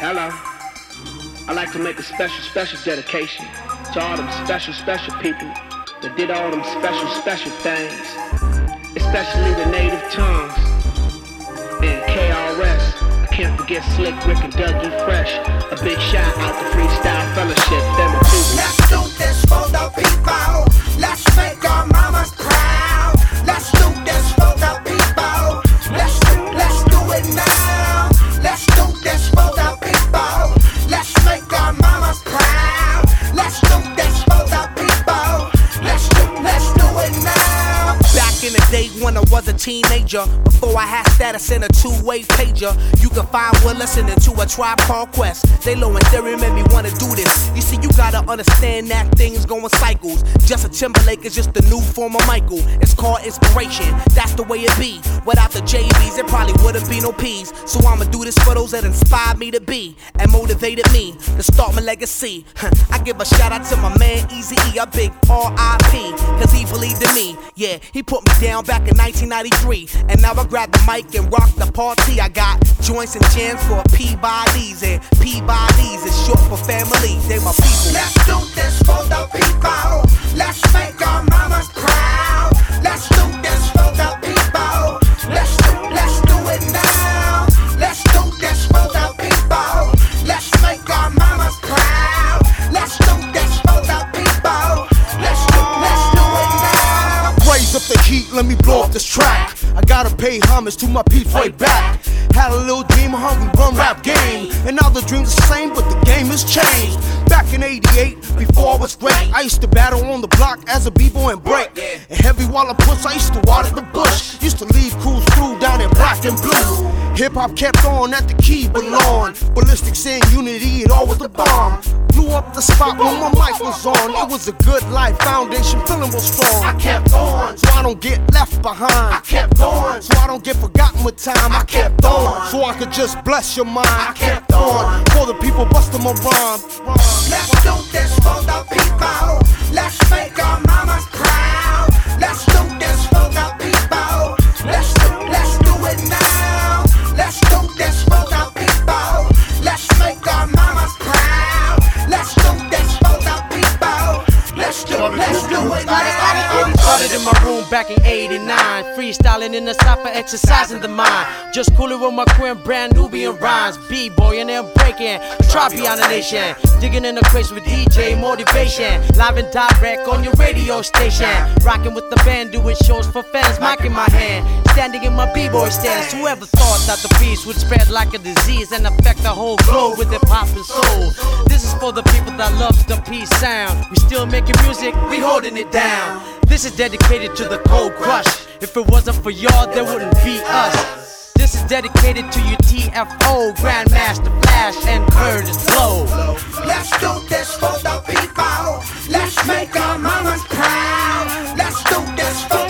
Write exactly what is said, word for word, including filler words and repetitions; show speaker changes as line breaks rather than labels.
Hello. I'd like to make a special, special dedication to all them special, special people that did all them special, special things. Especially the native tongues and K R S. I can't forget Slick Rick and Dougie Fresh. A big shout out to Freestyle Fellowship. Them people.
Let's do this for the people. Let's make our mamas proud. Let's do this for the people. Let's do, let's do it now. Let's do this for the people. Let's make our mamas proud. Let's do this for the people. Let's do, let's do it now. Back in the day when I was a teenager, before I had status in a two-way pager, you can find one listening to a Tribe Called Quest. They low and theory made me wanna do this. You see, you gotta understand that things go in cycles. Justin Timberlake is just the new form of Michael. It's called inspiration, that's the way it be. Without the J Bs, there probably wouldn't be no P's. So I'ma do this for those that inspired me to be and motivated me to start my legacy. I give a shout out to my man Eazy-E, a big R I P, cause he believed in me. Yeah, he put me down back in nineteen ninety-three, and now I grab the mic and rock the party. I got joints and jams for Peabody's, and Peabody's is short for family. They my people. Let's do this for the people. Let's make our mamas proud. Let's do this for the people. Let's do, let's do it now. Let's do this for the people. Let's make our mamas proud. Let's do this for the people. Let's do, let's do it now.
Raise up the heat, let me blow up this track. I gotta pay homage to my peeps way back. Had a little dream, hungry run rap game, and now the dream's the same, but the game has changed. Back in eighty-eight, before I was great, I used to battle on the block as a b-boy and break. And heavy while I push, I used to water the bush. Used to leave crews through down in black and blue. Hip-hop kept on at the key belong. Ballistics in unity, it all was the bomb. Blew up the spot when my mic was on. It was a good life foundation, feeling real strong. I kept on, so I don't get left behind. I kept on, so I don't get forgotten with time. I kept on, so I could just bless your mind. I kept on, for the people busting my rhyme.
Let's do this for the people. Let's make our mamas proud. Let's do this for the people. Let's do, let's do it now. Let's do this for the people. Let's make our mamas proud. Let's do this for the people. Let's do, let's do it now.
Started in my room back in eighty-nine, freestyling in the cypher, exercising the mind. Just coolin' with my queen, brand Nubian rhymes. B-boy and then breaking, tribe beyond the nation. Digging in the crates with D J motivation. Live and direct on your radio station. Rocking with the band, doing shows for fans. Mic in my hand, standing in my B-boy stance. Whoever thought that the beast would spread like a disease and affect the whole globe with hip hop and soul. This is for the people that love the peace sound. We still making music, we holding it down. This is dedicated to the Cold Crush. If it wasn't for y'all, there wouldn't be us. This is dedicated to you T F O, Grandmaster Flash, and Curtis Blow.
Let's do this for the people. Let's make our mamas proud. Let's do this for